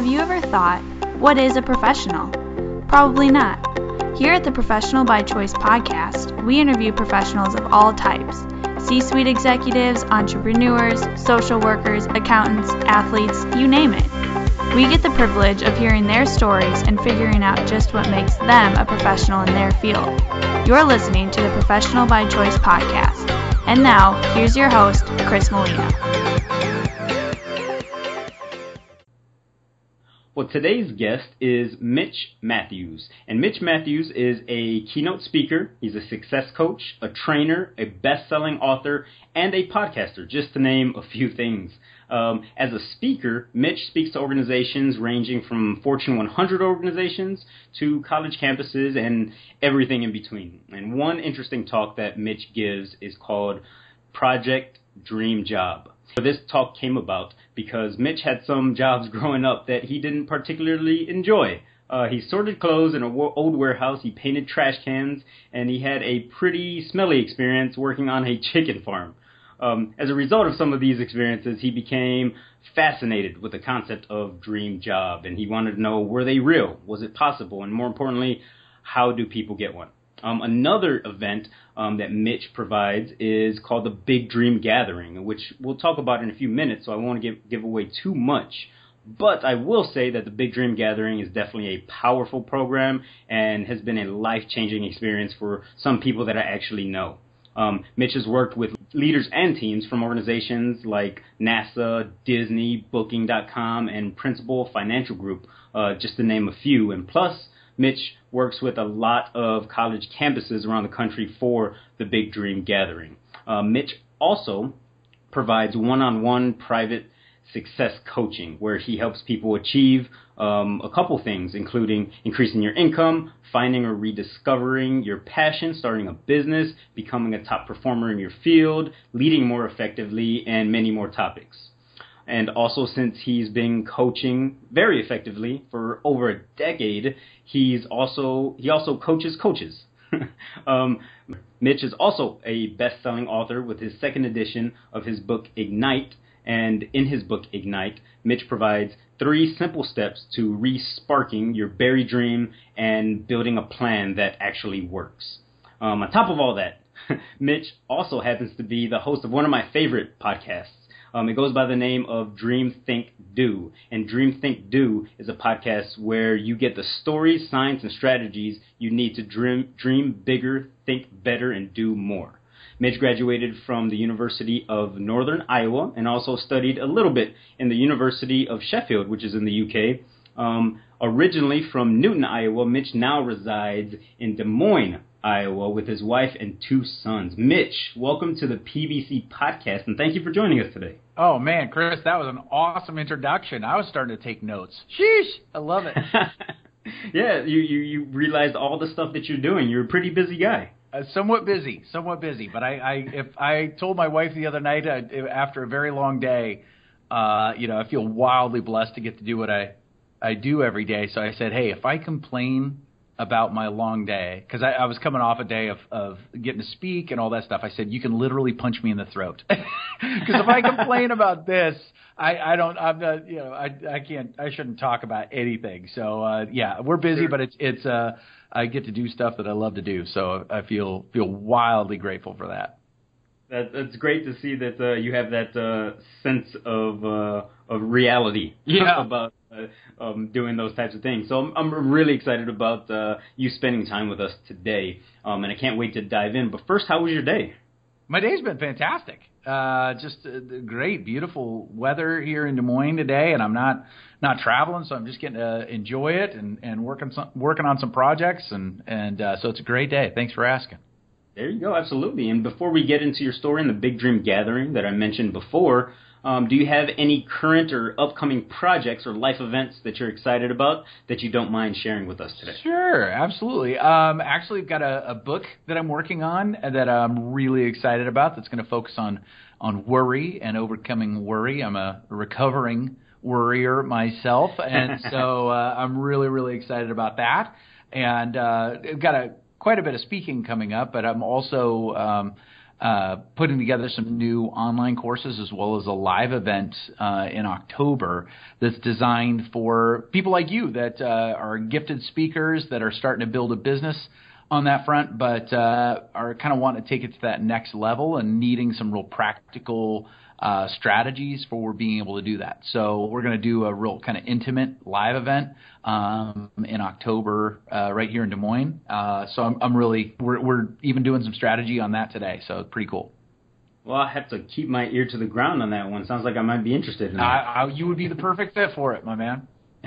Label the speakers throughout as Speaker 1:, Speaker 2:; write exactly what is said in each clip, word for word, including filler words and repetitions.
Speaker 1: you ever thought, what is a professional? Probably not. Here at the Professional by Choice podcast, we interview professionals of all types, C-suite executives, entrepreneurs, social workers, accountants, athletes, you name it. We get the privilege of hearing their stories and figuring out just what makes them a professional in their field. You're listening to the Professional by Choice podcast. And now, here's your host, Chris Molina.
Speaker 2: Well, today's guest is Mitch Matthews, and Mitch Matthews is a keynote speaker. He's a success coach, a trainer, a best-selling author, and a podcaster, just to name a few things. Um, as a speaker, Mitch speaks to organizations ranging from Fortune one hundred organizations to college campuses and everything in between. And one interesting talk that Mitch gives is called Project Dream Job. This talk came about because Mitch had some jobs growing up that he didn't particularly enjoy. Uh, he sorted clothes in an old warehouse, he painted trash cans, and he had a pretty smelly experience working on a chicken farm. Um, as a result of some of these experiences, he became fascinated with the concept of dream job, and he wanted to know, were they real? Was it possible? And more importantly, how do people get one? Um, another event um, that Mitch provides is called the Big Dream Gathering, which we'll talk about in a few minutes, so I won't give, give away too much. But I will say that the Big Dream Gathering is definitely a powerful program and has been a life-changing experience for some people that I actually know. Um, Mitch has worked with leaders and teams from organizations like NASA, Disney, Booking dot com, and Principal Financial Group, uh, just to name a few. And plus, Mitch works with a lot of college campuses around the country for the Big Dream Gathering. Uh, Mitch also provides one-on-one private success coaching, where he helps people achieve um, a couple things, including increasing your income, finding or rediscovering your passion, starting a business, becoming a top performer in your field, leading more effectively, and many more topics. And also, since he's been coaching very effectively for over a decade, he's also he also coaches coaches. um, Mitch is also a best-selling author with his second edition of his book, Ignite. And in his book, Ignite, Mitch provides three simple steps to re-sparking your buried dream and building a plan that actually works. Um, on top of all that, Mitch also happens to be the host of one of my favorite podcasts. Um, it goes by the name of Dream, Think, Do. And Dream, Think, Do is a podcast where you get the stories, science, and strategies you need to dream, dream bigger, think better, and do more. Mitch graduated from the University of Northern Iowa and also studied a little bit in the University of Sheffield, which is in the U K. Um, originally from Newton, Iowa, Mitch now resides in Des Moines, Iowa, with his wife and two sons. Mitch, welcome to the P B C podcast, and thank you for joining us today.
Speaker 3: Oh, man, Chris, that was an awesome introduction. I was starting to take notes. Sheesh, I love it.
Speaker 2: Yeah, you, you, you realized all the stuff that you're doing. You're a pretty busy guy.
Speaker 3: Uh, somewhat busy, somewhat busy. But I, I, if I told my wife the other night uh, after a very long day, uh, you know, I feel wildly blessed to get to do what I, I do every day. So I said, hey, if I complain about my long day, because I, I was coming off a day of, of getting to speak and all that stuff, I said, you can literally punch me in the throat. Because if I complain about this, I, I don't, I'm not, you know, I, I can't, I shouldn't talk about anything. So uh, yeah, we're busy,
Speaker 2: Sure.
Speaker 3: but it's, it's, uh, I get to do stuff that I love to do. So I feel, feel wildly grateful for that.
Speaker 2: That, that's great to see that uh, you have that uh, sense of uh, of reality
Speaker 3: Yeah.
Speaker 2: about uh, um, doing those types of things. So I'm, I'm really excited about uh, you spending time with us today, um, and I can't wait to dive in. But first, how was your day?
Speaker 3: My day's been fantastic. Uh, just uh, great, beautiful weather here in Des Moines today, and I'm not not traveling, so I'm just getting to enjoy it and, and working some, working on some projects, and and uh, so it's a great day. Thanks for asking.
Speaker 2: There you go, absolutely. And before we get into your story and the Big Dream Gathering that I mentioned before, um, do you have any current or upcoming projects or life events that you're excited about that you don't mind sharing with us today?
Speaker 3: Sure, absolutely. Um, actually, I've got a, a book that I'm working on that I'm really excited about that's going to focus on, on worry and overcoming worry. I'm a recovering worrier myself, and so uh, I'm really, really excited about that. And uh, I've got a quite a bit of speaking coming up, but I'm also um, uh, putting together some new online courses as well as a live event uh, in October that's designed for people like you that uh, are gifted speakers that are starting to build a business on that front, but uh, are kind of wanting to take it to that next level and needing some real practical uh, strategies for being able to do that. So we're going to do a real kind of intimate live event um, in October uh, right here in Des Moines. Uh, so I'm, I'm really we're, we're even doing some strategy on that today. So it's pretty cool.
Speaker 2: Well, I have to keep my ear to the ground on that one. Sounds like I might be interested in that.
Speaker 3: I, I, you would be the perfect fit for it, my man.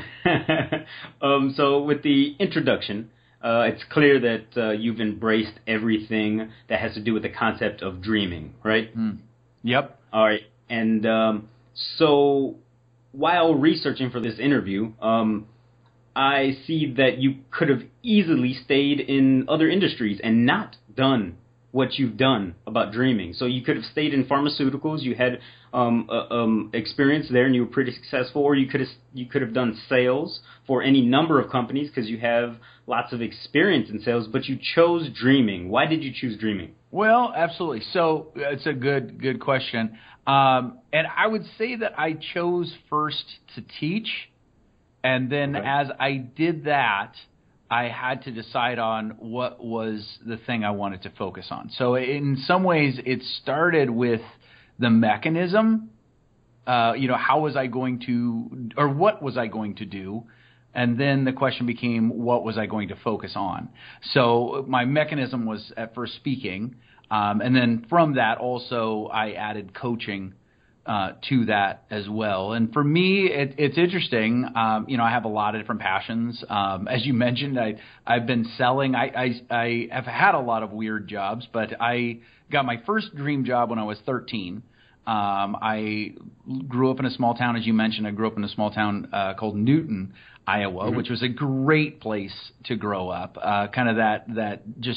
Speaker 2: um, so with the introduction. Uh, it's clear that uh, you've embraced everything that has to do with the concept of dreaming, right?
Speaker 3: Mm. Yep.
Speaker 2: All right. And um, so while researching for this interview, um, I see that you could have easily stayed in other industries and not done what you've done about dreaming. So you could have stayed in pharmaceuticals. You had um, uh, um, experience there, and you were pretty successful. Or you could have you could have done sales for any number of companies because you have lots of experience in sales. But you chose dreaming. Why did you choose dreaming?
Speaker 3: Well, absolutely. So it's a good good question, um, and I would say that I chose first to teach, and then
Speaker 2: Okay.
Speaker 3: as I did that, I had to decide on what was the thing I wanted to focus on. So in some ways, it started with the mechanism. Uh, you know, how was I going to, or what was I going to do? And then the question became, what was I going to focus on? So my mechanism was at first speaking. Um, and then from that also, I added coaching Uh, to that as well. And for me, it, it's interesting. Um, you know, I have a lot of different passions. Um, as you mentioned, I, I've been selling. I, I, I have had a lot of weird jobs, but I got my first dream job when I was thirteen. Um, I grew up in a small town, as you mentioned. I grew up in a small town uh, called Newton, Iowa, mm-hmm. which was a great place to grow up. Uh, kind of that that just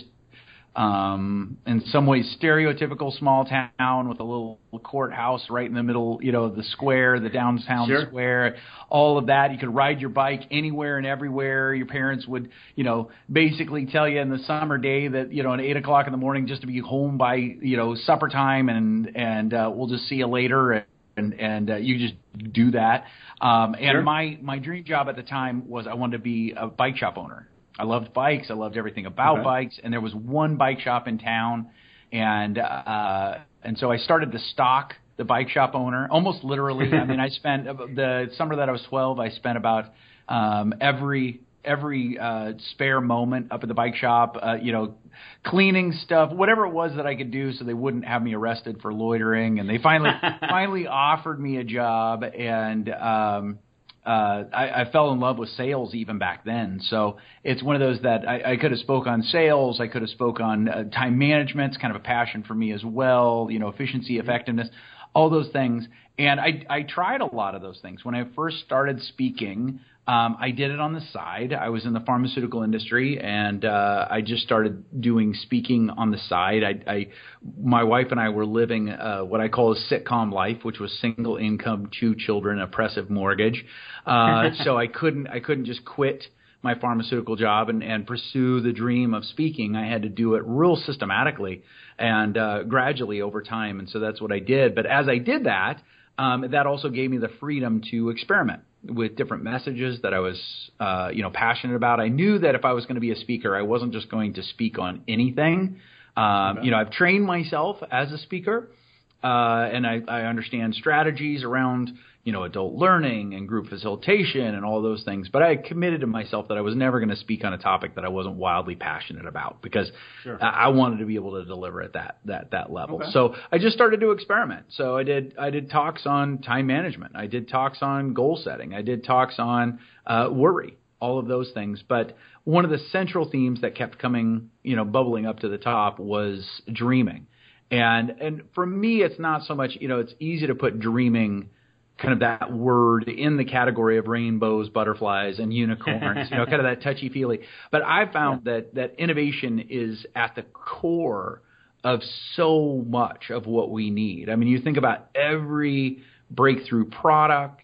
Speaker 3: Um, in some ways, stereotypical small town with a little courthouse right in the middle, you know, the square, the downtown
Speaker 2: Sure.
Speaker 3: square, all of that. You could ride your bike anywhere and everywhere. Your parents would, you know, basically tell you in the summer day that, you know, at eight o'clock in the morning just to be home by, you know, supper time and, and uh, we'll just see you later. And, and uh, you just do that. Um, and
Speaker 2: Sure.
Speaker 3: my, my dream job at the time was I wanted to be a bike shop owner. I loved bikes. I loved everything about
Speaker 2: Okay.
Speaker 3: bikes. And there was one bike shop in town. And uh, and so I started to stock the bike shop owner, almost literally. I mean, I spent the summer that I was twelve, I spent about um, every every uh, spare moment up at the bike shop, uh, you know, cleaning stuff, whatever it was that I could do so they wouldn't have me arrested for loitering. And they finally finally offered me a job. And um Uh, I, I fell in love with sales even back then. So it's one of those that I, I could have spoke on sales. I could have spoke on uh, time management. It's kind of a passion for me as well. You know, efficiency, effectiveness, all those things. And I, I tried a lot of those things. When I first started speaking, um, I did it on the side. I was in the pharmaceutical industry, and uh, I just started doing speaking on the side. I, I, my wife and I were living uh, what I call a sitcom life, which was single income, two children, oppressive mortgage. Uh, so I couldn't, I couldn't just quit my pharmaceutical job and, and pursue the dream of speaking. I had to do it real systematically and uh, gradually over time. And so that's what I did. But as I did that, um, that also gave me the freedom to experiment with different messages that I was, uh, you know, passionate about. I knew that if I was going to be a speaker, I wasn't just going to speak on anything. Um,
Speaker 2: Okay.
Speaker 3: You know, I've trained myself as a speaker, uh, and I, I understand strategies around, you know, adult learning and group facilitation and all those things. But I committed to myself that I was never going to speak on a topic that I wasn't wildly passionate about because
Speaker 2: Sure.
Speaker 3: I, I wanted to be able to deliver at that that that level.
Speaker 2: Okay.
Speaker 3: So I just started to experiment. So I did I did talks on time management. I did talks on goal setting. I did talks on uh, worry. All of those things. But one of the central themes that kept coming, you know, bubbling up to the top was dreaming. And and for me, it's not so much, you know, it's easy to put dreaming, kind of that word, in the category of rainbows, butterflies, and unicorns, you know, kind of that touchy-feely. But I found yeah. that that innovation is at the core of so much of what we need. I mean, you think about every breakthrough product,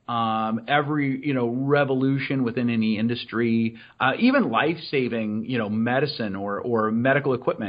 Speaker 3: um, every, you know, revolution within any industry, uh, even life-saving, you know, medicine or, or medical equipment.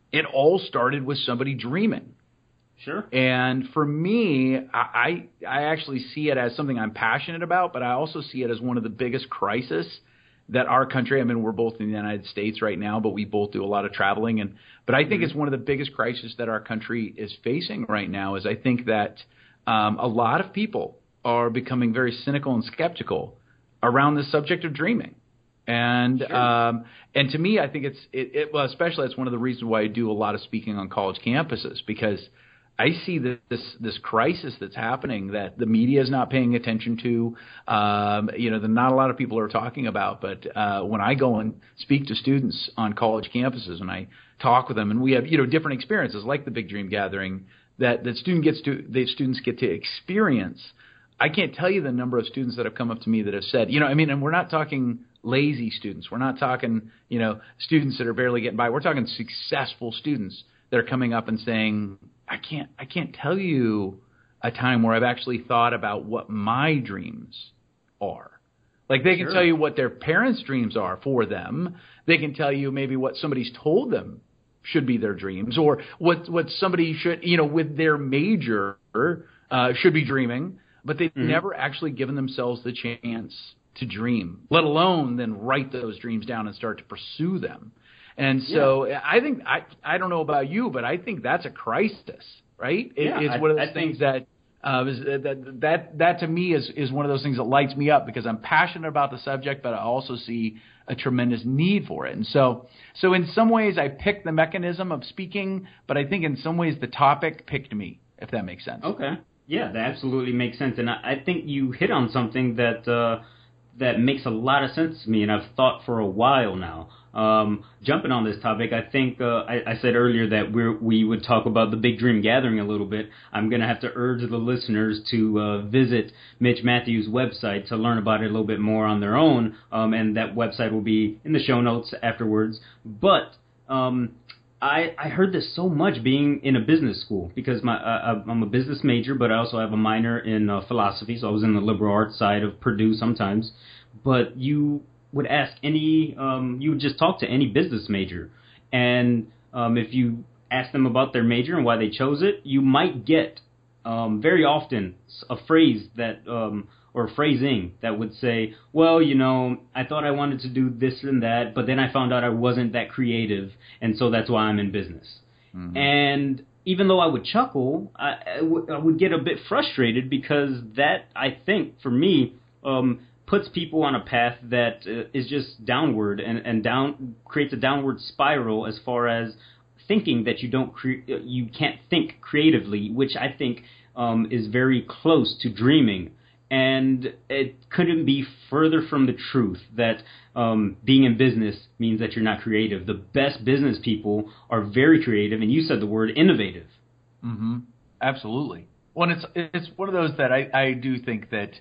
Speaker 3: it all started with somebody dreaming.
Speaker 2: Sure.
Speaker 3: And for me, I, I actually see it as something I'm passionate about, but I also see it as one of the biggest crises that our country, I mean, we're both in the United States right now, but we both do a lot of traveling. And but I think mm-hmm. it's one of the biggest crises that our country is facing right now is I think that um, a lot of people are becoming very cynical and skeptical around the subject of dreaming. And sure. um, and to me, I think it's it, it well, especially that's one of the reasons why I do a lot of speaking on college campuses, because I see this, this this crisis that's happening that the media is not paying attention to. Um, you know, that not a lot of people are talking about. But uh, when I go and speak to students on college campuses and I talk with them, and we have you know different experiences like the Big Dream Gathering that that student gets to the students get to experience. I can't tell you the number of students that have come up to me that have said, you know, I mean, and we're not talking lazy students. We're not talking, you know, students that are barely getting by. We're talking successful students that are coming up and saying, I can't I can't tell you a time where I've actually thought about what my dreams are. Like they can
Speaker 2: Sure.
Speaker 3: tell you what their parents' dreams are for them. They can tell you maybe what somebody's told them should be their dreams, or what what somebody should, you know, with their major uh, should be dreaming, but they've mm-hmm. never actually given themselves the chance to dream, let alone then write those dreams down and start to pursue them. And so yeah. I think I I don't know about you, but I think that's a crisis, right? It,
Speaker 2: yeah,
Speaker 3: it's
Speaker 2: I,
Speaker 3: one of those
Speaker 2: I
Speaker 3: things
Speaker 2: think...
Speaker 3: that, uh, is, that that that to me is is one of those things that lights me up because I'm passionate about the subject, but I also see a tremendous need for it. And so so in some ways I picked the mechanism of speaking, but I think in some ways the topic picked me, if that makes sense.
Speaker 2: Okay. Yeah, that absolutely makes sense. And I, I think you hit on something that uh, that makes a lot of sense to me, and I've thought for a while now. Um, jumping on this topic, I think uh, I, I said earlier that we we would talk about the Big Dream Gathering a little bit. I'm going to have to urge the listeners to uh, visit Mitch Matthews' website to learn about it a little bit more on their own, um, and that website will be in the show notes afterwards. But um, I, I heard this so much being in a business school because my uh, I'm a business major, but I also have a minor in uh, philosophy, so I was in the liberal arts side of Purdue sometimes. But you would ask any, um, you would just talk to any business major, and um, if you ask them about their major and why they chose it, you might get um, very often a phrase that, um, or phrasing that would say, well, you know, I thought I wanted to do this and that, but then I found out I wasn't that creative, and so that's why I'm in business. Mm-hmm. And even though I would chuckle, I, I, w- I would get a bit frustrated because that, I think, for me, um, puts people on a path that uh, is just downward and, and down creates a downward spiral as far as thinking that you don't cre- you can't think creatively, which I think um, is very close to dreaming. And it couldn't be further from the truth that um, being in business means that you're not creative. The best business people are very creative, and you said the word innovative.
Speaker 3: Mm-hmm. Absolutely. Well, it's it's one of those that I, I do think that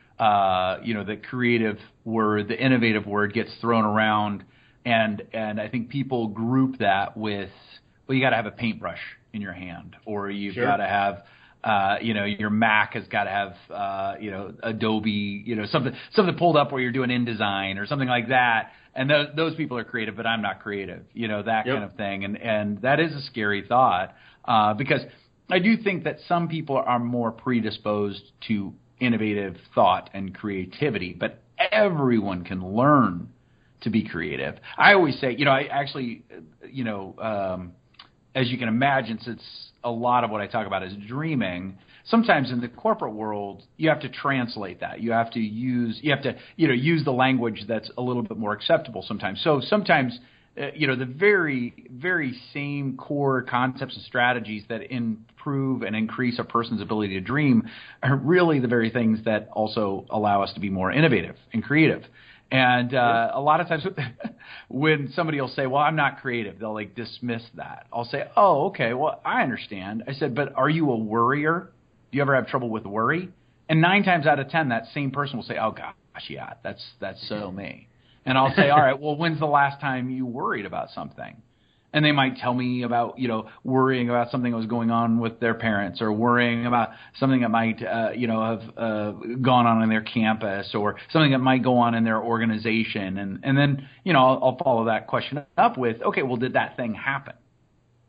Speaker 3: uh, you know the creative word, the innovative word, gets thrown around, and and I think people group that with, well, you got to have a paintbrush in your hand, or you've sure. got to have. Uh, you know, your Mac has got to have, uh, you know, Adobe, you know, something something pulled up where you're doing InDesign or something like that. And those those people are creative, but I'm not creative, you know, that yep. kind of thing. And and that is a scary thought uh, because I do think that some people are more predisposed to innovative thought and creativity, but everyone can learn to be creative. I always say, you know, I actually, you know, um, as you can imagine, since a lot of what I talk about is dreaming, sometimes in the corporate world, you have to translate that. You have to use, you have to, you know, use the language that's a little bit more acceptable sometimes. So sometimes, uh, you know, the very, very same core concepts and strategies that improve and increase a person's ability to dream are really the very things that also allow us to be more innovative and creative. And uh, a lot of times when somebody will say, well, I'm not creative, they'll like dismiss that. I'll say, oh, okay, well, I understand. I said, but are you a worrier? Do you ever have trouble with worry? And nine times out of ten, that same person will say, oh, gosh, yeah, that's that's so me. And I'll say, all right, well, when's the last time you worried about something? And they might tell me about, you know, worrying about something that was going on with their parents, or worrying about something that might, uh, you know, have uh, gone on in their campus, or something that might go on in their organization. And, and then, you know, I'll, I'll follow that question up with, okay, well, did that thing happen?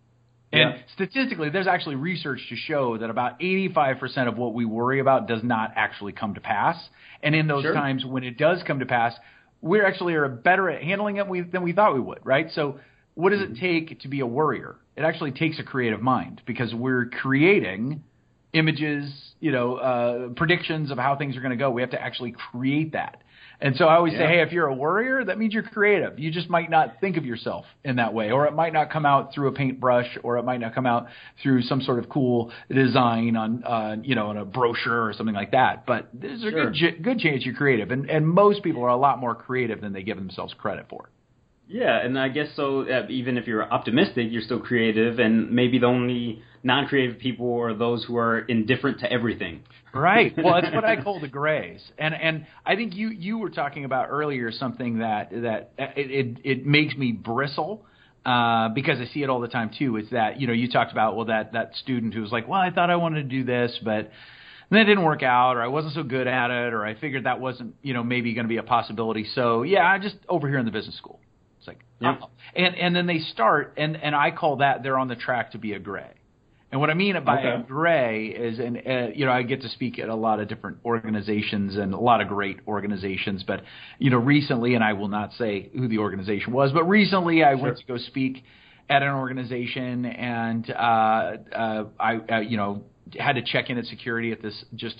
Speaker 3: And
Speaker 2: Yeah.
Speaker 3: statistically, there's actually research to show that about eighty-five percent of what we worry about does not actually come to pass. And in those
Speaker 2: Sure.
Speaker 3: times when it does come to pass, we actually are better at handling it we, than we thought we would, right? So what does it take to be a worrier? It actually takes a creative mind, because we're creating images, you know, uh, predictions of how things are going to go. We have to actually create that. And so I always
Speaker 2: Yeah.
Speaker 3: say, hey, if you're a worrier, that means you're creative. You just might not think of yourself in that way, or it might not come out through a paintbrush, or it might not come out through some sort of cool design on, uh, you know, on a brochure or something like that. But there's a
Speaker 2: Sure.
Speaker 3: good, good chance you're creative. And, and most people are a lot more creative than they give themselves credit for.
Speaker 2: Yeah, and I guess so. Uh, even if you're optimistic, you're still creative, and maybe the only non-creative people are those who are indifferent to everything.
Speaker 3: Right. Well, it's what I call the grays, and and I think you you were talking about earlier something that that it it, it makes me bristle. Uh, because I see it all the time too. It's that, you know, you talked about, well, that that student who was like, well, I thought I wanted to do this, but then it didn't work out, or I wasn't so good at it, or I figured that wasn't, you know, maybe going to be a possibility. So yeah, I just over here in the business school. It's like,
Speaker 2: Yep.
Speaker 3: oh. and and then they start, and and I call that they're on the track to be a gray. And what I mean by
Speaker 2: Okay.
Speaker 3: a gray is, and uh, you know, I get to speak at a lot of different organizations and a lot of great organizations. But you know, recently, and I will not say who the organization was, but recently I
Speaker 2: Sure.
Speaker 3: went to go speak at an organization, and uh, uh, I, uh, you know, had to check in at security at this just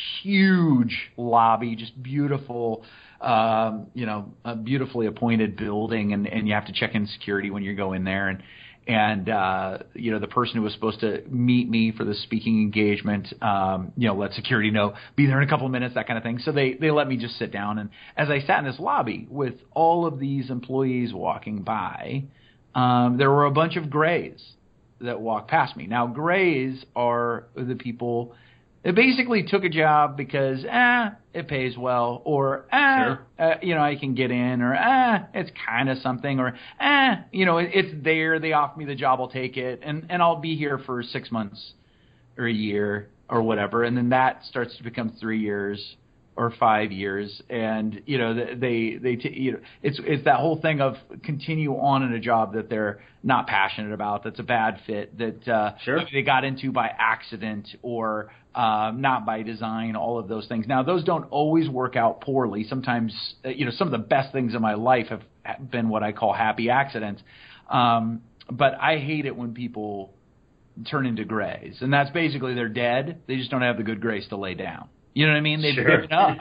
Speaker 3: huge lobby, just beautiful. Um, you know, a beautifully appointed building, and, and you have to check in security when you go in there. And, and, uh, you know, the person who was supposed to meet me for the speaking engagement, um, you know, let security know, be there in a couple of minutes, that kind of thing. So they, they let me just sit down. And as I sat in this lobby with all of these employees walking by, um, there were a bunch of grays that walked past me. Now, grays are the people that basically took a job because, eh, it pays well, or, eh,
Speaker 2: Sure.
Speaker 3: uh, you know, I can get in, or, eh, it's kind of something, or, eh, you know, it, it's there, they offer me the job, I'll take it, and, and I'll be here for six months or a year or whatever, and then that starts to become three years or five years, and, you know, they, they, t- you know, it's, it's that whole thing of continue on in a job that they're not passionate about, that's a bad fit, that uh,
Speaker 2: Sure.
Speaker 3: maybe they got into by accident or um, not by design, all of those things. Now, those don't always work out poorly. Sometimes, uh, you know, some of the best things in my life have been what I call happy accidents. Um, but I hate it when people turn into grays, and that's basically they're dead. They just don't have the good grace to lay down. You know what I mean? They've
Speaker 2: Sure.
Speaker 3: given up.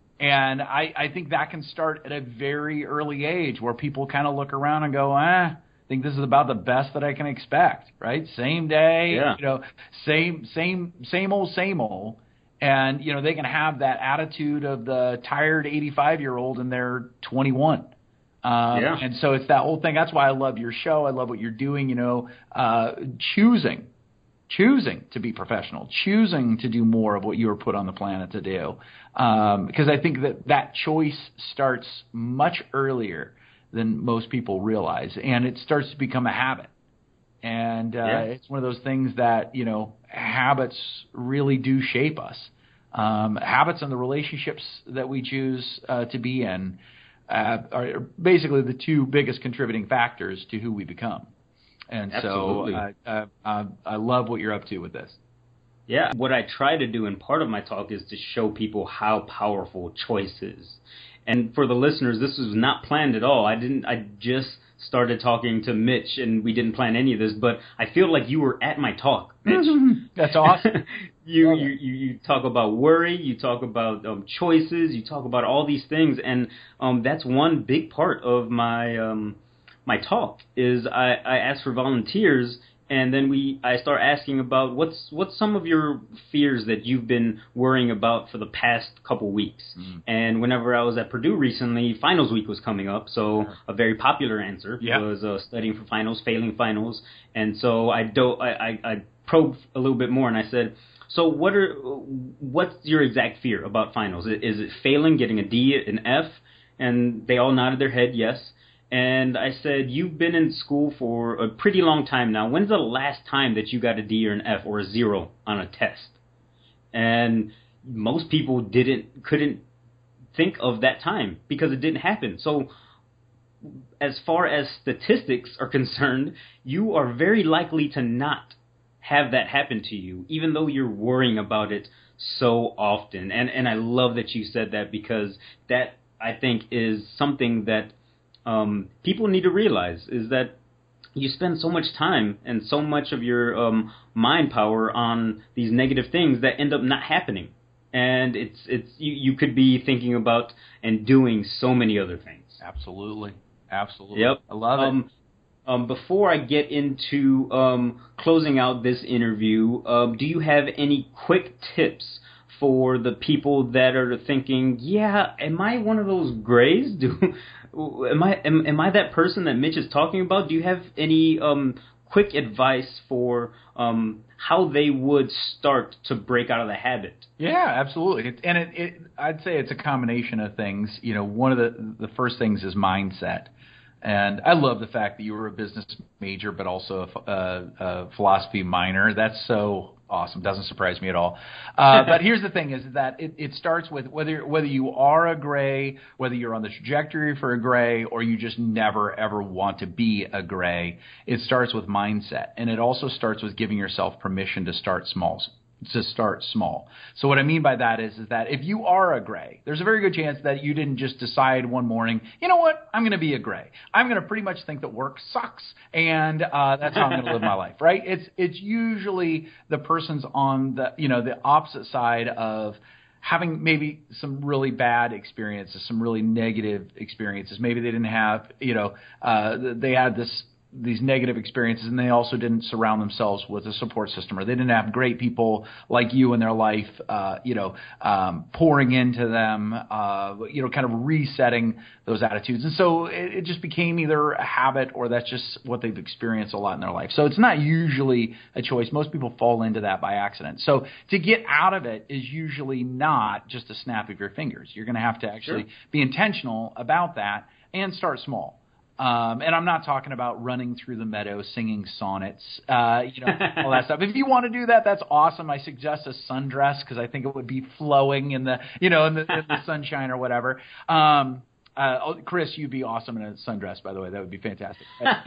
Speaker 3: And I, I think that can start at a very early age where people kind of look around and go, ah, I think this is about the best that I can expect, right? Same day,
Speaker 2: Yeah.
Speaker 3: you know, same, same, same old, same old. And, you know, they can have that attitude of the tired eighty-five-year-old and they're twenty-one. Um,
Speaker 2: Yeah.
Speaker 3: And so it's that whole thing. That's why I love your show. I love what you're doing, you know, uh, choosing. Choosing to be professional, choosing to do more of what you were put on the planet to do. Um, because I think that that choice starts much earlier than most people realize, and it starts to become a habit. And uh,
Speaker 2: Yeah.
Speaker 3: it's one of those things that, you know, habits really do shape us. Um, habits and the relationships that we choose uh, to be in uh, are basically the two biggest contributing factors to who we become. And
Speaker 2: Absolutely.
Speaker 3: so uh, uh, uh, I love what you're up to with this.
Speaker 2: Yeah, what I try to do in part of my talk is to show people how powerful choice is. And for the listeners, this was not planned at all. I didn't. I just started talking to Mitch, and we didn't plan any of this. But I feel like you were at my talk, Mitch.
Speaker 3: That's awesome.
Speaker 2: you,
Speaker 3: Love
Speaker 2: you
Speaker 3: it.
Speaker 2: you you talk about worry. You talk about um, choices. You talk about all these things, and um, that's one big part of my um, my talk. Is I, I ask for volunteers. And then we, I start asking about what's what's some of your fears that you've been worrying about for the past couple weeks.
Speaker 3: Mm.
Speaker 2: And whenever I was at Purdue recently, finals week was coming up, so a very popular answer
Speaker 3: Yeah.
Speaker 2: was uh, studying for finals, failing finals. And so I, do, I, I, I probed a little bit more, and I said, so what are what's your exact fear about finals? Is it failing, getting a D, an F? And they all nodded their head yes. And I said, you've been in school for a pretty long time now. When's the last time that you got a D or an F or a zero on a test? And most people didn't, couldn't think of that time because it didn't happen. So as far as statistics are concerned, you are very likely to not have that happen to you, even though you're worrying about it so often. And and I love that you said that, because that, I think, is something that um, people need to realize, is that you spend so much time and so much of your um, mind power on these negative things that end up not happening. And it's it's you, you could be thinking about and doing so many other things.
Speaker 3: Absolutely. Absolutely.
Speaker 2: Yep.
Speaker 3: I love it.
Speaker 2: Um, um, before I get into um, closing out this interview, um, do you have any quick tips for the people that are thinking, yeah, am I one of those grays? Do am I am, am I that person that Mitch is talking about? Do you have any um, quick advice for um, how they would start to break out of the habit?
Speaker 3: Yeah, absolutely. It, and it, it, I'd say it's a combination of things. You know, one of the the first things is mindset. And I love the fact that you were a business major, but also a, a, a philosophy minor. That's so awesome. Doesn't surprise me at all. Uh, but here's the thing: is that it, it starts with whether whether you are a gray, whether you're on the trajectory for a gray, or you just never ever want to be a gray. It starts with mindset, and it also starts with giving yourself permission to start small. To start small. So what I mean by that is, is that if you are a gray, there's a very good chance that you didn't just decide one morning, you know what, I'm going to be a gray. I'm going to pretty much think that work sucks, and uh, that's how I'm going to live my life, right? It's it's usually the person's on the, you know, the opposite side of having maybe some really bad experiences, some really negative experiences. Maybe they didn't have, you know, uh, they had this these negative experiences, and they also didn't surround themselves with a support system, or they didn't have great people like you in their life, uh, you know, um, pouring into them, uh, you know, kind of resetting those attitudes. And so it, it just became either a habit, or that's just what they've experienced a lot in their life. So it's not usually a choice. Most people fall into that by accident. So to get out of it is usually not just a snap of your fingers. You're going to have to actually
Speaker 2: Sure.
Speaker 3: be intentional about that and start small. Um, and I'm not talking about running through the meadow singing sonnets, uh, you know, all that stuff. If you want to do that, that's awesome. I suggest a sundress, because I think it would be flowing in the, you know, in the, in the sunshine or whatever. Um, uh, Chris, you'd be awesome in a sundress, by the way. That would be fantastic.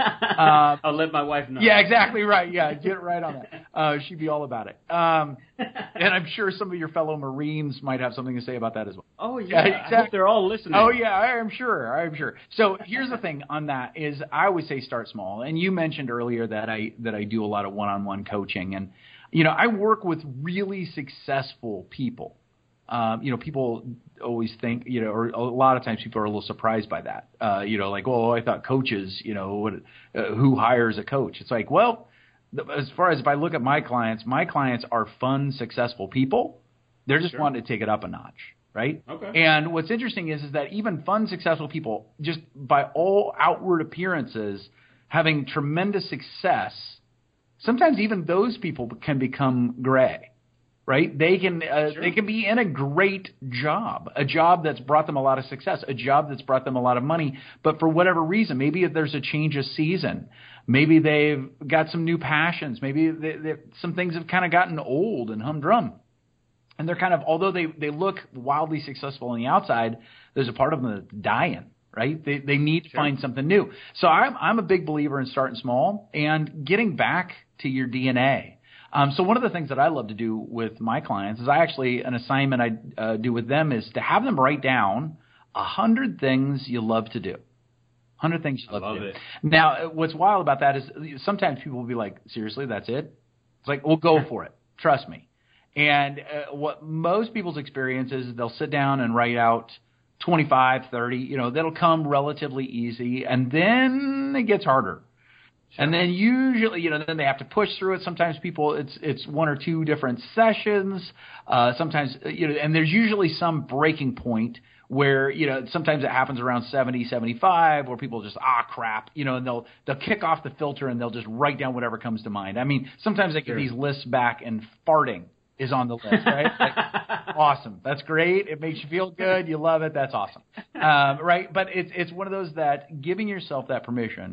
Speaker 2: Uh, I'll let my wife know.
Speaker 3: Yeah, exactly right. Yeah, get right on that. Uh, she'd be all about it. Um, and I'm sure some of your fellow Marines might have something to say about that as well.
Speaker 2: Oh, yeah.
Speaker 3: Yeah, exactly.
Speaker 2: I hope they're all listening.
Speaker 3: Oh, yeah, I'm sure. I'm sure. So here's the thing on that is I always say start small. And you mentioned earlier that I that I do a lot of one-on-one coaching. And, you know, I work with really successful people. Um, you know, people always think, you know, or a lot of times people are a little surprised by that. Uh, you know, like, oh, I thought coaches, you know, what, uh, who hires a coach? It's like, well, as far as if I look at my clients, my clients are fun, successful people. They're just
Speaker 2: Sure.
Speaker 3: wanting to take it up a notch, right?
Speaker 2: Okay.
Speaker 3: And what's interesting is, is that even fun, successful people, just by all outward appearances, having tremendous success, sometimes even those people can become gray. Right? They can uh,
Speaker 2: Sure.
Speaker 3: they can be in a great job, a job that's brought them a lot of success, a job that's brought them a lot of money, but for whatever reason, maybe there's a change of season, maybe they've got some new passions, maybe they, they, some things have kind of gotten old and humdrum, and they're kind of, although they they look wildly successful on the outside, there's a part of them that's dying. Right? They they need to
Speaker 2: Sure.
Speaker 3: find something new. So I'm I'm a big believer in starting small and getting back to your D N A. Um, so one of the things that I love to do with my clients is I actually, an assignment I uh, do with them is to have them write down a hundred things you love to do. Hundred things you love,
Speaker 2: love
Speaker 3: to do.
Speaker 2: it.
Speaker 3: Now, what's wild about that is sometimes people will be like, seriously, that's it? It's like, well, go for it. Trust me. And uh, what most people's experience is they'll sit down and write out twenty-five, thirty, you know, that'll come relatively easy, and then it gets harder. Sure. And then usually, you know, then they have to push through it. Sometimes people, it's it's one or two different sessions. Uh, sometimes, you know, and there's usually some breaking point where, you know, sometimes it happens around seventy, seventy-five, where people just, ah, crap, you know, and they'll they'll kick off the filter and they'll just write down whatever comes to mind. I mean, sometimes they get
Speaker 2: Sure.
Speaker 3: these lists back, and farting is on the list, right? Like, awesome. That's great. It makes you feel good. You love it. That's awesome. Um, right? But it's it's one of those that giving yourself that permission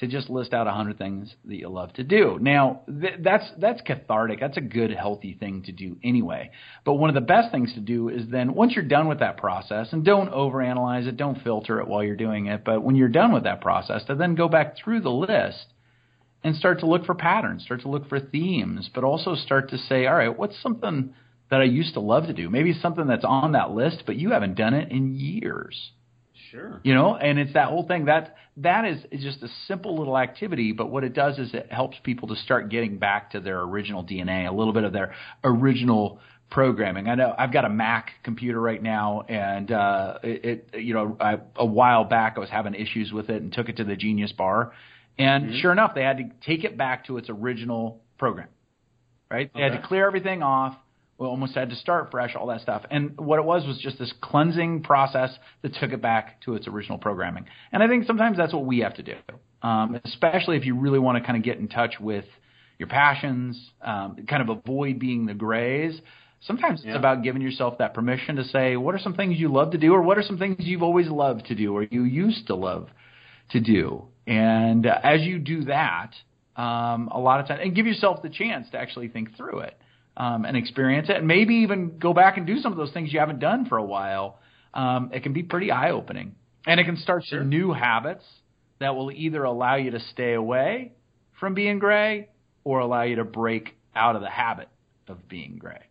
Speaker 3: to just list out one hundred things that you love to do. Now, th- that's that's cathartic. That's a good, healthy thing to do anyway. But one of the best things to do is then, once you're done with that process, and don't overanalyze it, don't filter it while you're doing it, but when you're done with that process, to then go back through the list and start to look for patterns, start to look for themes, but also start to say, all right, what's something that I used to love to do? Maybe something that's on that list, but you haven't done it in years.
Speaker 2: Sure.
Speaker 3: You know, and it's that whole thing. That that is, is just a simple little activity, but what it does is it helps people to start getting back to their original D N A, a little bit of their original programming. I know I've got a Mac computer right now, and uh, it, it, you know, I, a while back I was having issues with it and took it to the Genius Bar, and mm-hmm. sure enough, they had to take it back to its original program. Right? They okay. had to clear everything off. We almost had to start fresh, all that stuff. And what it was was just this cleansing process that took it back to its original programming. And I think sometimes that's what we have to do, um, especially if you really want to kind of get in touch with your passions, um, kind of avoid being the grays. Sometimes yeah. it's about giving yourself that permission to say, what are some things you love to do, or what are some things you've always loved to do, or you used to love to do. And uh, as you do that, um, a lot of times, and give yourself the chance to actually think through it. Um, and experience it, and maybe even go back and do some of those things you haven't done for a while. Um, it can be pretty eye-opening. And it can start sure. some new habits that will either allow you to stay away from being gray or allow you to break out of the habit of being gray.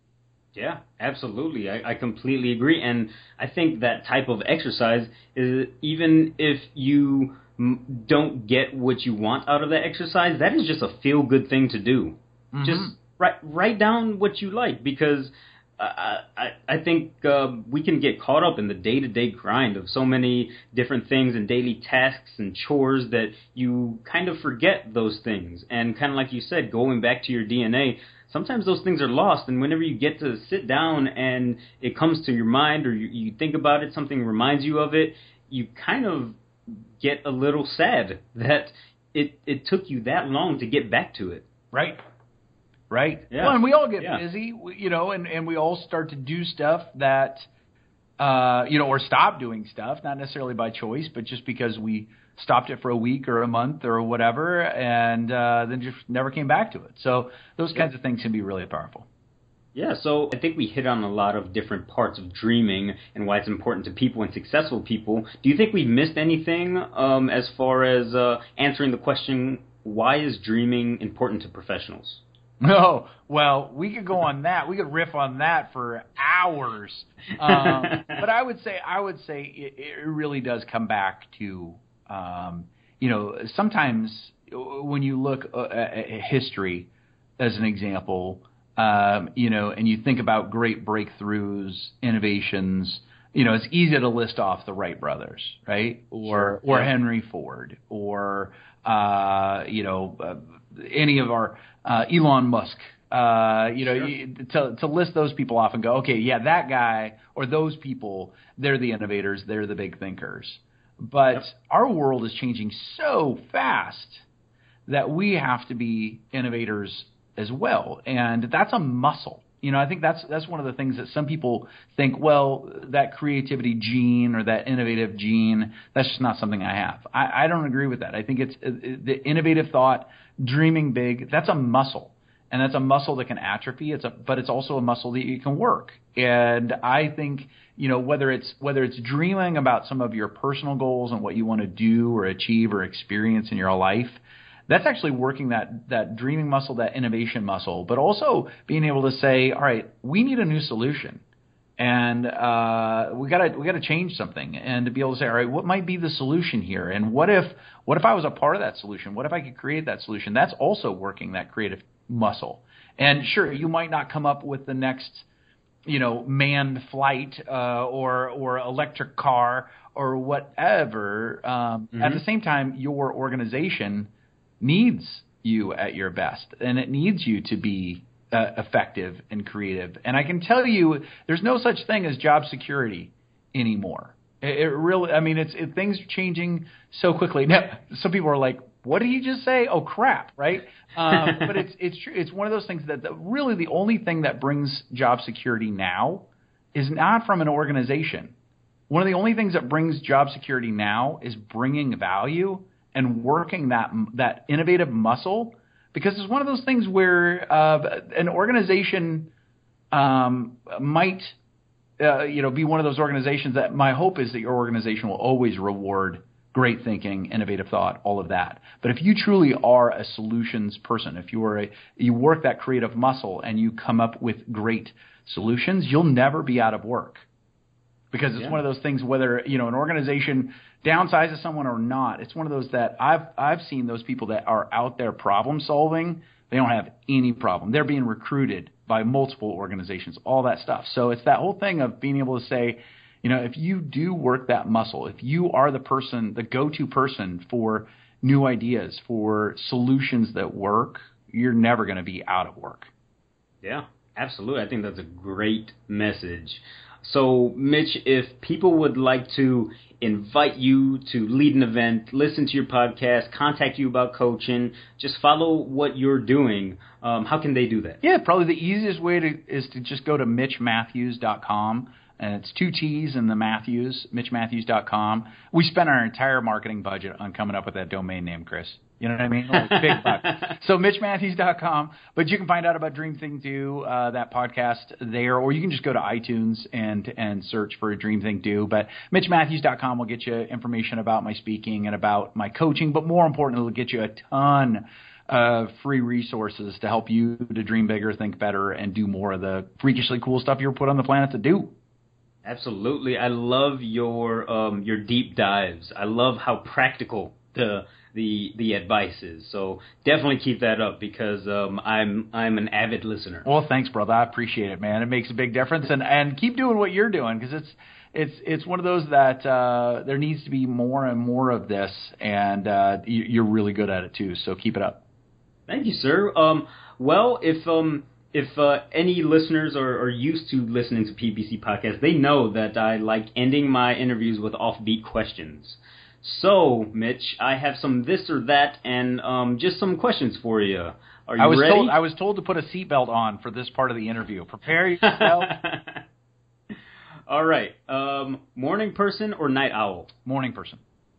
Speaker 2: Yeah, absolutely. I, I completely agree. And I think that type of exercise is, even if you m- don't get what you want out of that exercise, that is just a feel-good thing to do. Mm-hmm. Just Write, write down what you like, because uh, I, I think uh, we can get caught up in the day-to-day grind of so many different things and daily tasks and chores that you kind of forget those things. And kind of like you said, going back to your D N A, sometimes those things are lost. And whenever you get to sit down and it comes to your mind, or you, you think about it, something reminds you of it, you kind of get a little sad that it, it took you that long to get back to it.
Speaker 3: Right. Right. Yeah. Well, and we all get yeah. busy, you know, and, and we all start to do stuff that, uh, you know, or stop doing stuff, not necessarily by choice, but just because we stopped it for a week or a month or whatever, and uh, then just never came back to it. So those kinds of things can be really powerful.
Speaker 2: Yeah, so I think we hit on a lot of different parts of dreaming and why it's important to people and successful people. Do you think we missed anything um, as far as uh, answering the question, why is dreaming important to professionals?
Speaker 3: No, well, we could go on that. We could riff on that for hours. Um, but I would say, I would say it, it really does come back to, um, you know, sometimes when you look at history as an example, um, you know, and you think about great breakthroughs, innovations, you know, it's easy to list off the Wright brothers, right? Or, sure. or yeah. Henry Ford, or, uh, you know, uh, any of our uh, Elon Musk, uh, you know, sure. you, to to list those people off and go, okay, yeah, that guy or those people, they're the innovators, they're the big thinkers. But yep. our world is changing so fast that we have to be innovators as well, and that's a muscle. You know, I think that's that's one of the things that some people think, well, that creativity gene or that innovative gene, that's just not something I have. I, I don't agree with that. I think it's uh, the innovative thought, dreaming big, that's a muscle. And that's a muscle that can atrophy. It's a, but it's also a muscle that you can work. And I think, you know, whether it's whether it's dreaming about some of your personal goals and what you want to do or achieve or experience in your life, that's actually working that, that dreaming muscle, that innovation muscle, but also being able to say, all right, we need a new solution, and uh, we gotta we gotta change something, and to be able to say, all right, what might be the solution here, and what if what if I was a part of that solution? What if I could create that solution? That's also working that creative muscle. And sure, you might not come up with the next, you know, manned flight uh, or or electric car or whatever. Um, mm-hmm. At the same time, your organization needs you at your best, and it needs you to be uh, effective and creative. And I can tell you, there's no such thing as job security anymore. It, it really, I mean, it's it, things are changing so quickly. Now, some people are like, "What did he just say?" Oh, crap, right? Um, but it's it's true. It's one of those things that the, really the only thing that brings job security now is not from an organization. One of the only things that brings job security now is bringing value and working that that innovative muscle, because it's one of those things where uh, an organization um, might uh, you know be one of those organizations that my hope is that your organization will always reward great thinking, innovative thought, all of that. But if you truly are a solutions person, if you are a, you work that creative muscle and you come up with great solutions, you'll never be out of work. Because it's yeah. one of those things, whether, you know, an organization downsizes someone or not, it's one of those that I've I've seen those people that are out there problem solving, they don't have any problem. They're being recruited by multiple organizations, all that stuff. So it's that whole thing of being able to say, you know, if you do work that muscle, if you are the person, the go-to person for new ideas, for solutions that work, you're never going to be out of work.
Speaker 2: Yeah, absolutely. I think that's a great message. So, Mitch, if people would like to invite you to lead an event, listen to your podcast, contact you about coaching, just follow what you're doing, um, how can they do that?
Speaker 3: Yeah, probably the easiest way to, is to just go to mitch matthews dot com. And it's two T's in the Matthews, mitch matthews dot com. We spent our entire marketing budget on coming up with that domain name, Chris. You know what I mean? Like big bucks. So mitch matthews dot com. But you can find out about Dream Think Do, uh, that podcast there, or you can just go to iTunes and and search for Dream Think Do. But mitch matthews dot com will get you information about my speaking and about my coaching. But more importantly, it'll get you a ton of free resources to help you to dream bigger, think better, and do more of the freakishly cool stuff you were put on the planet to do.
Speaker 2: Absolutely. I love your um, your deep dives. I love how practical the the the advice is. So definitely keep that up because um, I'm I'm an avid listener.
Speaker 3: Well, thanks, brother. I appreciate it, man. It makes a big difference, and and keep doing what you're doing because it's it's it's one of those that uh, there needs to be more and more of this, and uh, you're really good at it too. So keep it up.
Speaker 2: Thank you, sir. Um, well, if um. If uh, any listeners are, are used to listening to P B C podcasts, they know that I like ending my interviews with offbeat questions. So, Mitch, I have some this or that and um, just some questions for you. Are you
Speaker 3: I was
Speaker 2: ready?
Speaker 3: Told, I was told to put a seatbelt on for this part of the interview. Prepare yourself.
Speaker 2: All right. Um, morning person or night owl?
Speaker 3: Morning person.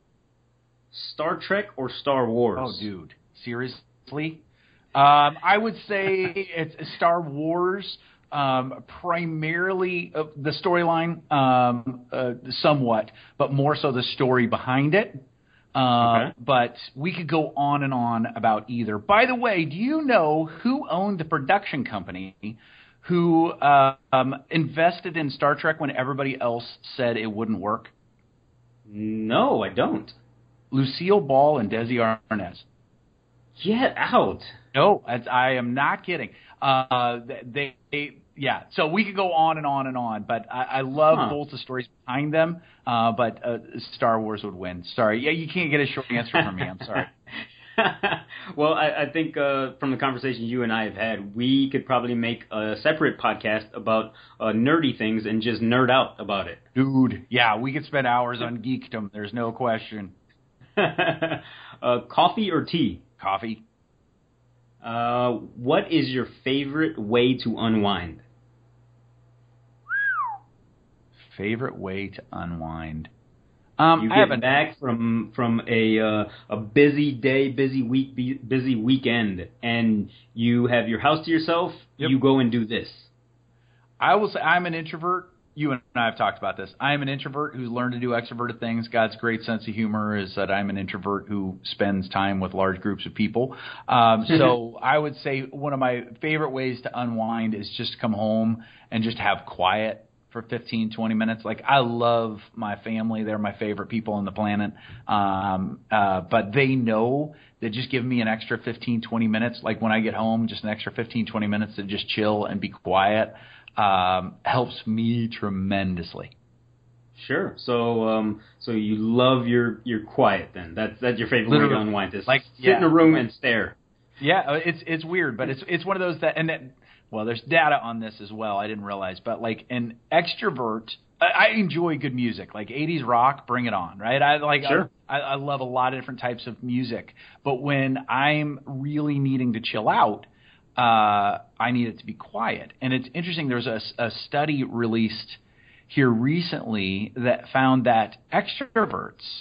Speaker 2: Star Trek or Star Wars?
Speaker 3: Oh, dude. Seriously? Um, I would say it's Star Wars, um, primarily uh, the storyline, um, uh, somewhat, but more so the story behind it. Uh, okay. But we could go on and on about either. By the way, do you know who owned the production company who uh, um, invested in Star Trek when everybody else said it wouldn't work?
Speaker 2: No, I don't.
Speaker 3: Lucille Ball and Desi Arnaz.
Speaker 2: Get out.
Speaker 3: No, I, I am not kidding. Uh, they, they, yeah. So we could go on and on and on, but I, I love huh. both the stories behind them. Uh, but uh, Star Wars would win. Sorry, yeah, you can't get a short answer from me. I'm sorry.
Speaker 2: Well, I, I think uh, from the conversation you and I have had, we could probably make a separate podcast about uh, nerdy things and just nerd out about it.
Speaker 3: Dude, yeah, we could spend hours on geekdom. There's no question.
Speaker 2: uh, coffee or tea?
Speaker 3: Coffee.
Speaker 2: Uh, what is your favorite way to unwind?
Speaker 3: Favorite way to unwind? Um,
Speaker 2: you
Speaker 3: I
Speaker 2: get back from from a uh, a busy day, busy week, busy weekend, and you have your house to yourself. Yep. You go and do this.
Speaker 3: I will say I'm an introvert. You and I have talked about this. I am an introvert who's learned to do extroverted things. God's great sense of humor is that I'm an introvert who spends time with large groups of people. Um, so I would say one of my favorite ways to unwind is just to come home and just have quiet for fifteen, twenty minutes. Like, I love my family. They're my favorite people on the planet. Um, uh, but they know that just give me an extra fifteen, twenty minutes. Like when I get home, just an extra fifteen, twenty minutes to just chill and be quiet. Um, helps me tremendously.
Speaker 2: Sure. So, um, so you love your, your quiet then. That's that's your favorite Literally. way to unwind. Is like sit yeah. in a room and stare.
Speaker 3: Yeah, it's it's weird, but it's it's one of those that and that. Well, there's data on this as well. I didn't realize, but like an extrovert, I, I enjoy good music, like eighties rock. Bring it on, right? I like.
Speaker 2: Sure.
Speaker 3: I, I love a lot of different types of music, but when I'm really needing to chill out. Uh, I need it to be quiet. And it's interesting, there's a, a study released here recently that found that extroverts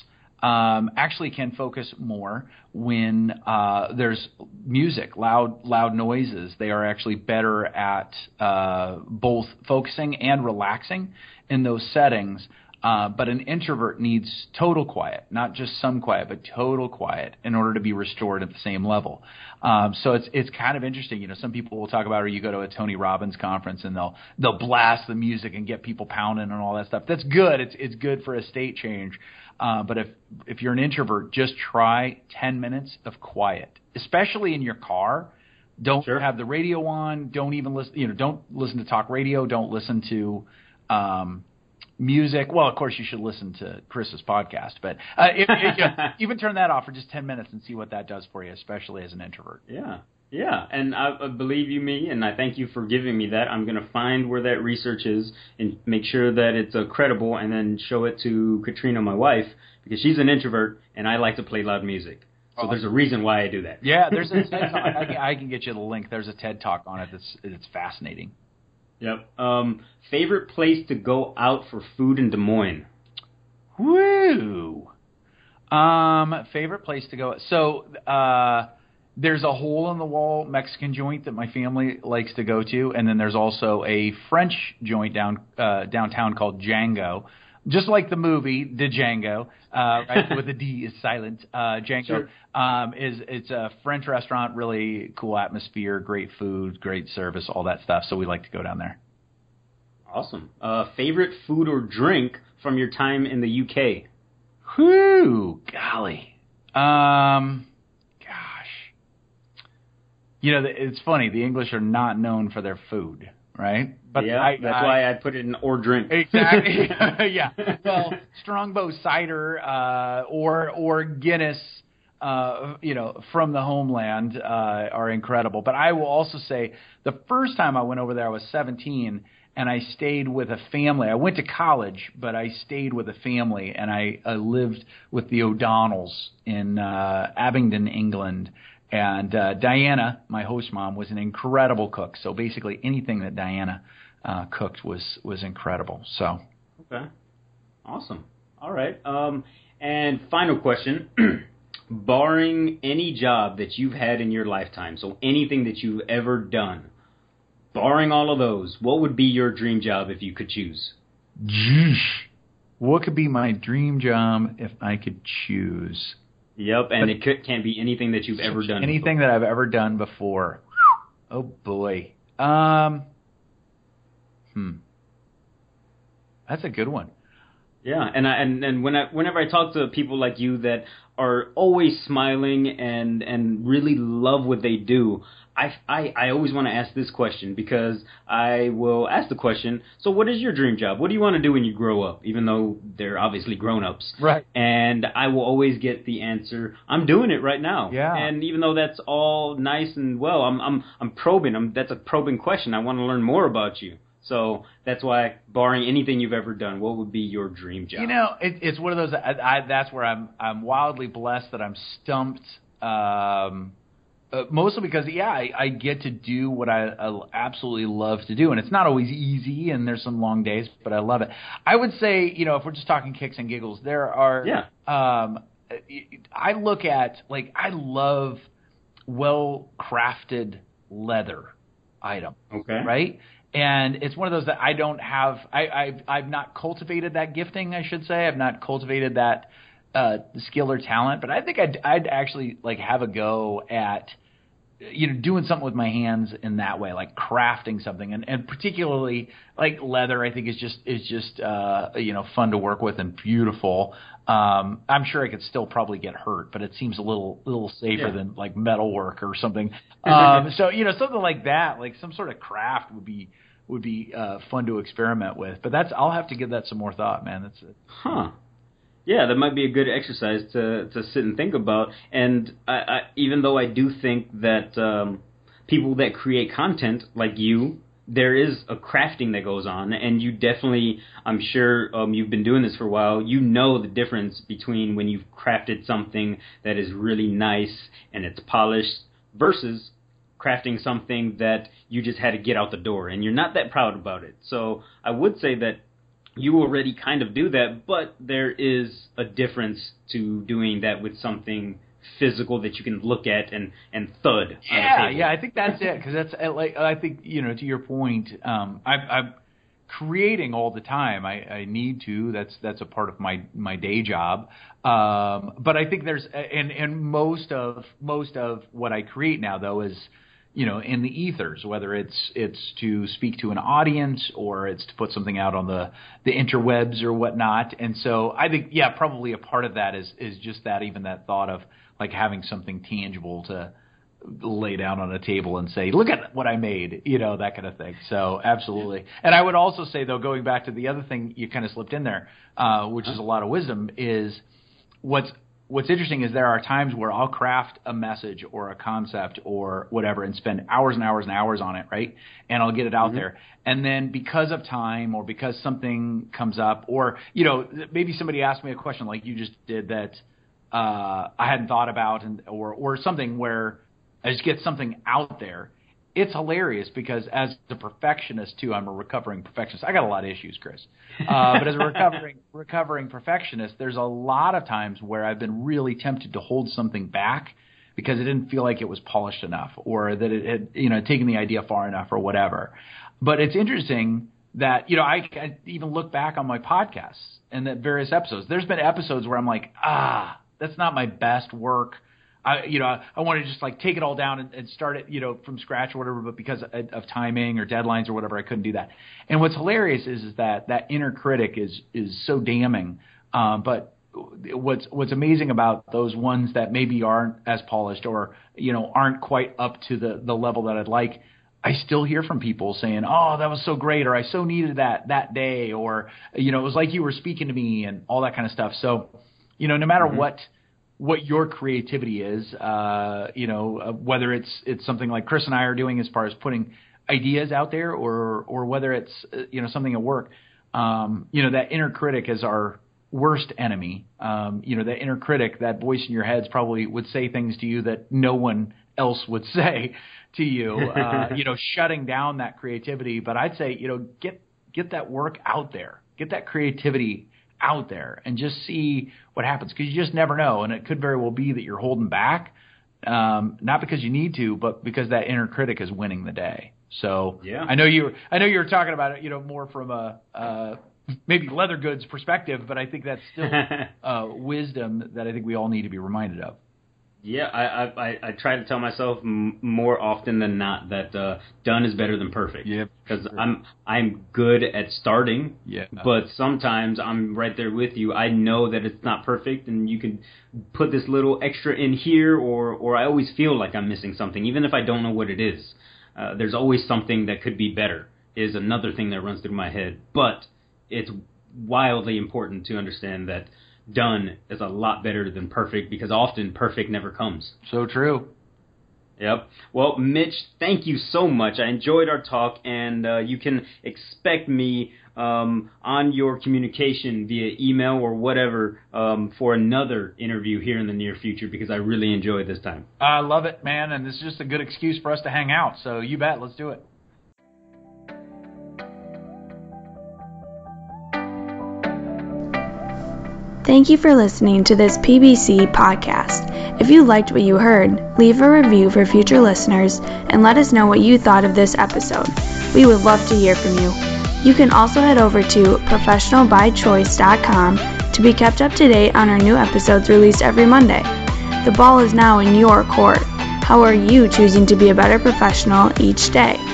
Speaker 3: um, actually can focus more when uh, there's music, loud loud noises. They are actually better at uh, both focusing and relaxing in those settings. Uh, but an introvert needs total quiet, not just some quiet, but total quiet in order to be restored at the same level. Um, so it's it's kind of interesting. You know, some people will talk about, or you go to a Tony Robbins conference and they'll they'll blast the music and get people pounding and all that stuff. That's good. It's it's good for a state change. Uh, but if if you're an introvert, just try ten minutes of quiet, especially in your car. Don't
Speaker 2: Sure.
Speaker 3: have the radio on. Don't even listen. You know, don't listen to talk radio. Don't listen to um, music. Well, of course, you should listen to Chris's podcast, but uh, if, if you, even turn that off for just ten minutes and see what that does for you, especially as an introvert.
Speaker 2: Yeah, yeah, and I, I believe you me, and I thank you for giving me that. I'm going to find where that research is and make sure that it's uh, credible, and then show it to Katrina, my wife, because she's an introvert, and I like to play loud music. So there's a reason why I do that.
Speaker 3: Yeah, there's a TED Talk. I can, I can get you the link. There's a TED Talk on it that's it's fascinating.
Speaker 2: Yep. Um, favorite place to go out for food in Des Moines?
Speaker 3: Woo! Um, favorite place to go. So uh, there's a hole-in-the-wall Mexican joint that my family likes to go to, and then there's also a French joint down uh, downtown called Django. Just like the movie, the Django, uh, right, with the D is silent. Uh, Django
Speaker 2: Sure.
Speaker 3: um, is it's a French restaurant, really cool atmosphere, great food, great service, all that stuff. So we like to go down there.
Speaker 2: Awesome. Uh, favorite food or drink from your time in the U K?
Speaker 3: Whew, golly. Um, gosh. You know, it's funny. The English are not known for their food, right? But
Speaker 2: yeah,
Speaker 3: I,
Speaker 2: that's
Speaker 3: I,
Speaker 2: why I put it in or drink.
Speaker 3: Exactly. Yeah. Well, Strongbow cider uh, or or Guinness, uh, you know, from the homeland uh, are incredible. But I will also say the first time I went over there, I was seventeen, and I stayed with a family. I went to college, but I stayed with a family, and I, I lived with the O'Donnells in uh, Abingdon, England. And uh, Diana, my host mom, was an incredible cook. So basically anything that Diana uh, cooked was was incredible. So
Speaker 2: Okay. Awesome. All right. Um, and final question. Barring any job that you've had in your lifetime, so anything that you've ever done, barring all of those, what would be your dream job if you could choose?
Speaker 3: Jeesh. What could be my dream job if I could choose?
Speaker 2: Yep, and
Speaker 3: But-
Speaker 2: it could, can't be anything that you've ever done.
Speaker 3: Anything
Speaker 2: before.
Speaker 3: that I've ever done before. Oh boy. Um. Hmm. That's a good one.
Speaker 2: Yeah, and I, and and when I, whenever I talk to people like you that are always smiling and and really love what they do, I I, I always want to ask this question, because I will ask the question, so what is your dream job? What do you want to do when you grow up? Even though they're obviously grown-ups.
Speaker 3: Right.
Speaker 2: And I will always get the answer, I'm doing it right now.
Speaker 3: Yeah.
Speaker 2: And even though that's all nice and well, I'm I'm I'm probing. I'm, that's a probing question. I want to learn more about you. So that's why, barring anything you've ever done, what would be your dream job?
Speaker 3: You know, it, it's one of those. I, I, that's where I'm. I'm wildly blessed that I'm stumped. Um, uh, mostly because, yeah, I, I get to do what I, I absolutely love to do, and it's not always easy, and there's some long days, but I love it. I would say, you know, if we're just talking kicks and giggles, there are.
Speaker 2: Yeah.
Speaker 3: Um, I look at like I love well crafted leather item.
Speaker 2: Okay.
Speaker 3: Right. And it's one of those that I don't have. I, I've I've not cultivated that gifting, I should say. I've not cultivated that uh, skill or talent. But I think I'd I'd actually like have a go at, you know, doing something with my hands in that way, like crafting something, and, and particularly like leather. I think is just is just uh, you know fun to work with and beautiful. Um, I'm sure I could still probably get hurt, but it seems a little little safer
Speaker 2: Yeah.
Speaker 3: than like metalwork or something. Um, so you know something like that, like some sort of craft would be would be uh, fun to experiment with. But that's I'll have to give that some more thought, man. That's it.
Speaker 2: Huh. Yeah, that might be a good exercise to to sit and think about. And I, I, even though I do think that um, people that create content like you, there is a crafting that goes on, and you definitely, I'm sure um, you've been doing this for a while, you know the difference between when you've crafted something that is really nice and it's polished versus crafting something that you just had to get out the door and you're not that proud about it. So I would say that you already kind of do that, but there is a difference to doing that with something physical that you can look at and, and thud.
Speaker 3: Yeah, yeah, I think that's it, because that's like I think, you know, to your point, um, I, I'm creating all the time. I, I need to. That's that's a part of my, my day job. Um, but I think there's and and most of most of what I create now though is, you know, in the ethers, whether it's it's to speak to an audience or it's to put something out on the, the interwebs or whatnot. And so I think, yeah, probably a part of that is, is just that, even that thought of like having something tangible to lay down on a table and say, look at what I made, you know, that kind of thing. So absolutely. And I would also say, though, going back to the other thing you kind of slipped in there, uh, which is a lot of wisdom, is what's What's interesting is there are times where I'll craft a message or a concept or whatever and spend hours and hours and hours on it, right? And I'll get it out mm-hmm. there. And then because of time or because something comes up or, you know, maybe somebody asked me a question like you just did that uh, I hadn't thought about and or or something where I just get something out there. It's hilarious because as a perfectionist, too, I'm a recovering perfectionist. I got a lot of issues, Chris. Uh, but as a recovering recovering perfectionist, there's a lot of times where I've been really tempted to hold something back because it didn't feel like it was polished enough or that it had, you know, taken the idea far enough or whatever. But it's interesting that, you know, I, I even look back on my podcasts and the various episodes. There's been episodes where I'm like, ah, that's not my best work. I, you know, I want to just like take it all down and, and start it, you know, from scratch or whatever, but because of, of timing or deadlines or whatever, I couldn't do that. And what's hilarious is, is that that inner critic is, is so damning. Um, but what's, what's amazing about those ones that maybe aren't as polished or, you know, aren't quite up to the, the level that I'd like, I still hear from people saying, oh, that was so great, or I so needed that that day, or, you know, it was like you were speaking to me and all that kind of stuff. So, you know, no matter mm-hmm. what, what your creativity is, uh, you know, uh, whether it's it's something like Chris and I are doing as far as putting ideas out there, or or whether it's uh, you know something at work, um, you know, that inner critic is our worst enemy. Um, you know, that inner critic, that voice in your head, probably would say things to you that no one else would say to you. Uh, you know, shutting down that creativity. But I'd say, you know, get get that work out there, get that creativity out there and just see what happens, because you just never know. And it could very well be that you're holding back, um, not because you need to, but because that inner critic is winning the day. So yeah. I know you I know you were talking about it, you know, more from a uh, maybe leather goods perspective, but I think that's still uh, wisdom that I think we all need to be reminded of.
Speaker 2: Yeah, I, I, I try to tell myself m- more often than not that uh, done is better than perfect.
Speaker 3: Yeah,
Speaker 2: because sure. I'm I'm good at starting.
Speaker 3: Yeah.
Speaker 2: But sometimes I'm right there with you. I know that it's not perfect, and you can put this little extra in here, or or I always feel like I'm missing something, even if I don't know what it is. Uh, there's always something that could be better. Is another thing that runs through my head. But it's wildly important to understand that done is a lot better than perfect, because often perfect never comes.
Speaker 3: So true.
Speaker 2: Yep. Well, Mitch, thank you so much. I enjoyed our talk, and uh, you can expect me um, on your communication via email or whatever um, for another interview here in the near future, because I really enjoyed this time.
Speaker 3: I love it, man, and this is just a good excuse for us to hang out. So you bet. Let's do it.
Speaker 1: Thank you for listening to this P B C podcast. If you liked what you heard, leave a review for future listeners and let us know what you thought of this episode. We would love to hear from you. You can also head over to professional by choice dot com to be kept up to date on our new episodes released every Monday. The ball is now in your court. How are you choosing to be a better professional each day?